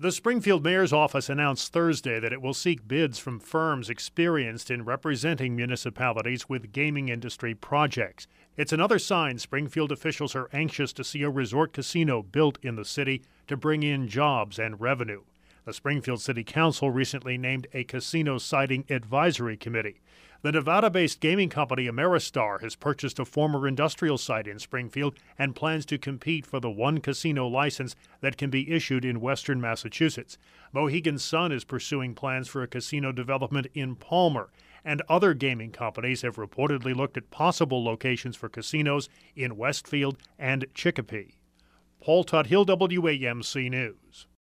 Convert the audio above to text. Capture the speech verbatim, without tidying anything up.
The Springfield Mayor's Office announced Thursday that it will seek bids from firms experienced in representing municipalities with gaming industry projects. It's another sign Springfield officials are anxious to see a resort casino built in the city to bring in jobs and revenue. The Springfield City Council recently named a casino siting advisory committee. The Nevada-based gaming company Ameristar has purchased a former industrial site in Springfield and plans to compete for the one casino license that can be issued in western Massachusetts. Mohegan Sun is pursuing plans for a casino development in Palmer, and other gaming companies have reportedly looked at possible locations for casinos in Westfield and Chicopee. Paul Tuthill, W A M C News.